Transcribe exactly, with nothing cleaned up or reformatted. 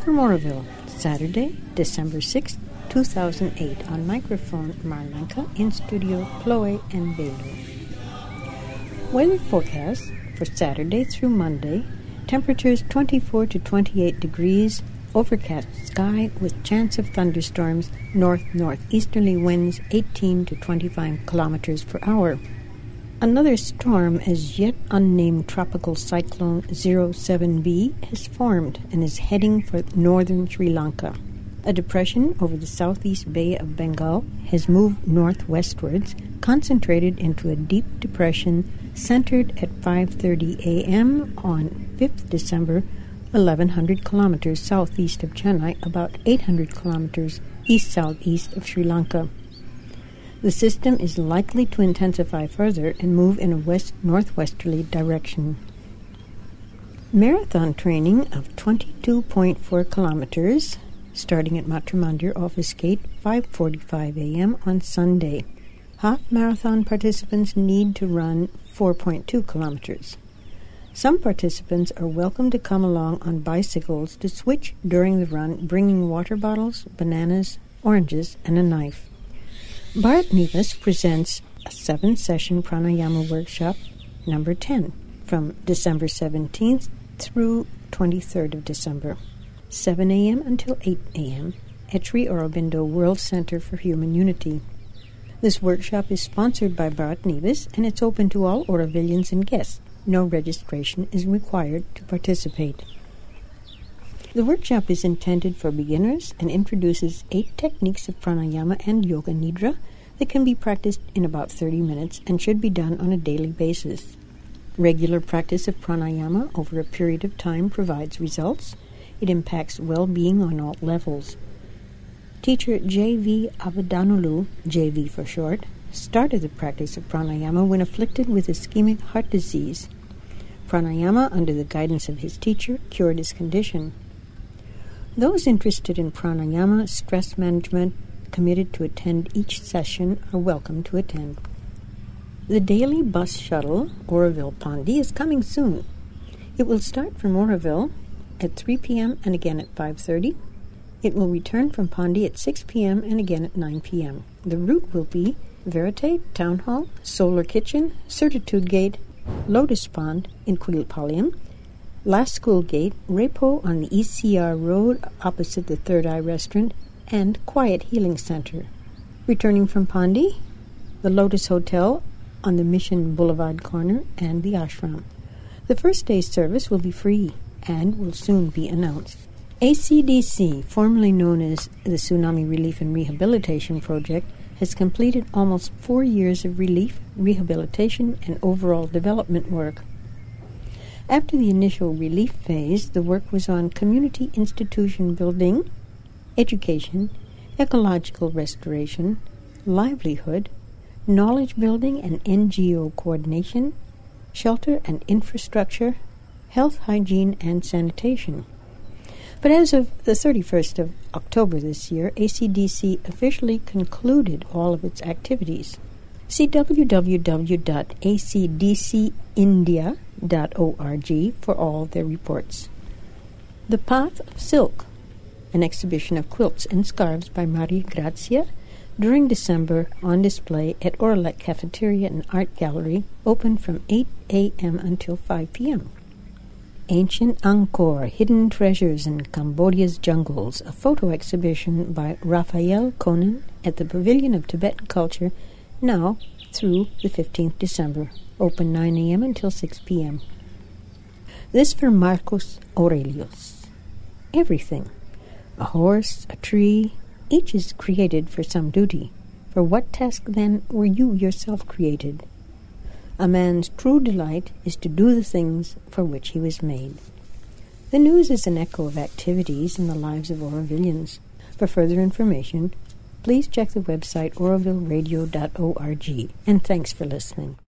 from Oroville, Saturday, December sixth, two thousand eight. On microphone, Marlenka, in studio, Chloe and Baylor. Weather forecast for Saturday through Monday. Temperatures twenty-four to twenty-eight degrees. Overcast sky with chance of thunderstorms. North-northeasterly winds eighteen to twenty-five kilometers per hour. Another storm, as yet unnamed tropical cyclone zero seven B, has formed and is heading for northern Sri Lanka. A depression over the southeast Bay of Bengal has moved northwestwards, concentrated into a deep depression centered at five thirty a.m. on fifth December, eleven hundred kilometers southeast of Chennai, about eight hundred kilometers east-southeast of Sri Lanka. The system is likely to intensify further and move in a west-northwesterly direction. Marathon training of twenty-two point four kilometers, starting at Matramandir Office Gate, five forty-five a.m. on Sunday. Half marathon participants need to run four point two kilometers. Some participants are welcome to come along on bicycles to switch during the run, bringing water bottles, bananas, oranges, and a knife. Bharat Nivas presents a seven-session pranayama workshop, number ten, from December seventeenth through twenty-third of December, seven a.m. until eight a.m. at Sri Aurobindo World Center for Human Unity. This workshop is sponsored by Bharat Nivas, and it's open to all Aurovilians and guests. No registration is required to participate. The workshop is intended for beginners and introduces eight techniques of pranayama and yoga nidra that can be practiced in about thirty minutes and should be done on a daily basis. Regular practice of pranayama over a period of time provides results. It impacts well-being on all levels. Teacher J V Avadanulu, J V for short, started the practice of pranayama when afflicted with ischemic heart disease. Pranayama, under the guidance of his teacher, cured his condition. Those interested in pranayama, stress management, committed to attend each session are welcome to attend. The daily bus shuttle, Oroville-Pandi, is coming soon. It will start from Oroville at three p.m. and again at five thirty. It will return from Pandi at six p.m. and again at nine p.m. The route will be Verite, Town Hall, Solar Kitchen, Certitude Gate, Lotus Pond in Quilpalayam, Last School Gate, Repo on the E C R Road opposite the Third Eye Restaurant, and Quiet Healing Center. Returning from Pandi, the Lotus Hotel on the Mission Boulevard corner, and the ashram. The first day's service will be free and will soon be announced. A C D C, formerly known as the Tsunami Relief and Rehabilitation Project, has completed almost four years of relief, rehabilitation, and overall development work. After the initial relief phase, the work was on community institution building, education, ecological restoration, livelihood, knowledge building and N G O coordination, shelter and infrastructure, health, hygiene, and sanitation. But as of the thirty-first of October this year, A C D C officially concluded all of its activities. See w w w dot a c d c india dot org for all their reports. The Path of Silk, an exhibition of quilts and scarves by Maria Grazia, during December on display at Orlek Cafeteria and Art Gallery, open from eight a.m. until five p.m. Ancient Angkor, Hidden Treasures in Cambodia's Jungles, a photo exhibition by Raphael Konen at the Pavilion of Tibetan Culture, now through the fifteenth of December, open nine a.m. until six p.m. This for Marcos Aurelius. Everything, a horse, a tree, each is created for some duty. For what task, then, were you yourself created? A man's true delight is to do the things for which he was made. The news is an echo of activities in the lives of Aurovilians. For further information, please check the website oroville radio dot org. And thanks for listening.